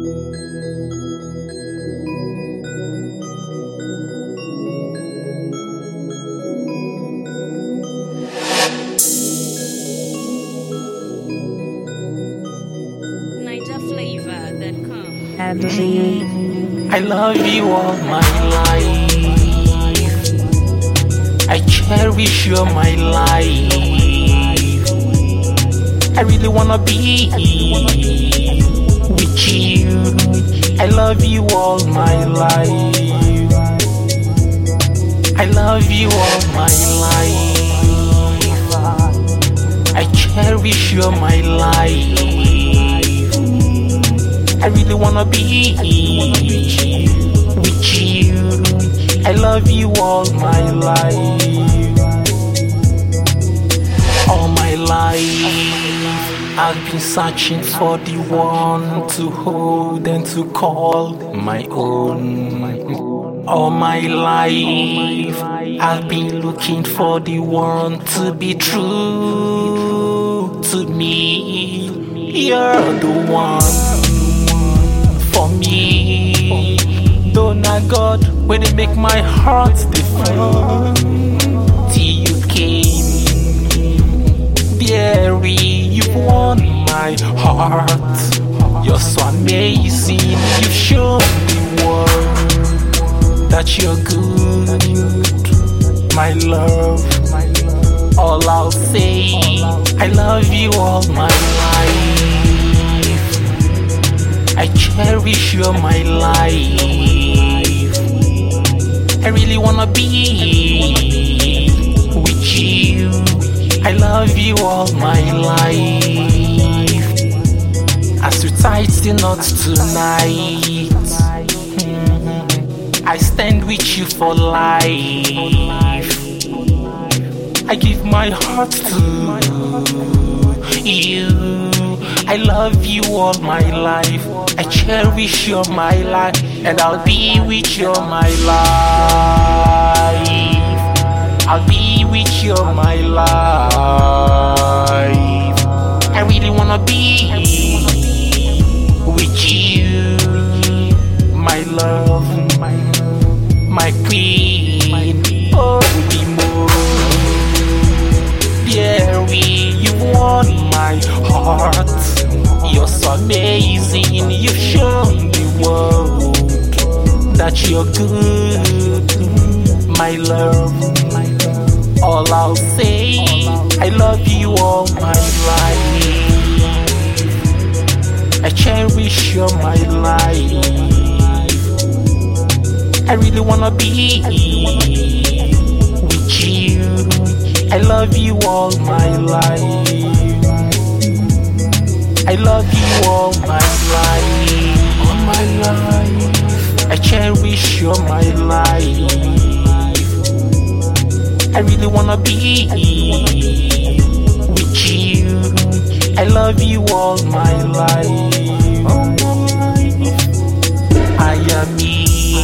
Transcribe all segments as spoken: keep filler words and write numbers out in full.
Niger flavor that come. I love you all my life. I cherish you all my life. I really wanna be with you. I love you all my life. I love you all my life. I cherish you all my life. I really wanna be with you. I love you all my life. All my life I've been searching for the one to hold and to call my own. All my life I've been looking for the one to be true to me. You're the one for me. Though not God, where they make my heart defend. Till you came, dearie, you've won my heart. You're so amazing. You've shown the world that you're good, my love. All I'll say, I love you all my life. I cherish you all my life. I really wanna be with you. I love you all my life. As we tie the knot tonight, I stand with you for life. I give my heart to you. I love you all my life. I cherish you all my life. And I'll be with you all my life. I'll be with you all my life. I really wanna be with you, my love, my, my queen. Oh, be more. Dearie, you won my heart. You're so amazing. You've shown the world that you're good, my love. All I'll say, I love you all my life. I cherish you all my life. I really wanna be with you. I love you all my life. I love you all my life. All my life. I cherish you all my life. I really wanna be with you. I love you all my life. Ayami,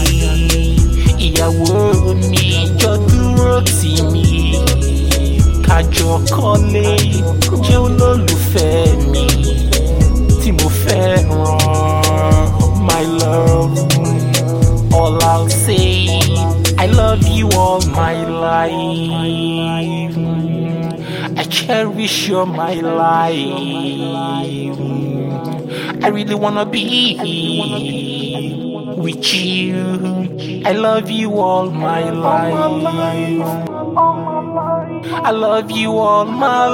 ìyàwó mi, jọ dúró tì mí. Kájọ kọ́lé, jẹ́ olólùfẹ́ mi tí mo fẹ́ràn, my love. All I'll say, I love you all my life. I cherish you all my life. I really wanna be with you. I love you all my life. I love you all my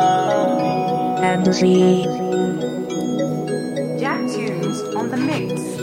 life. Jack Tunes on the mix.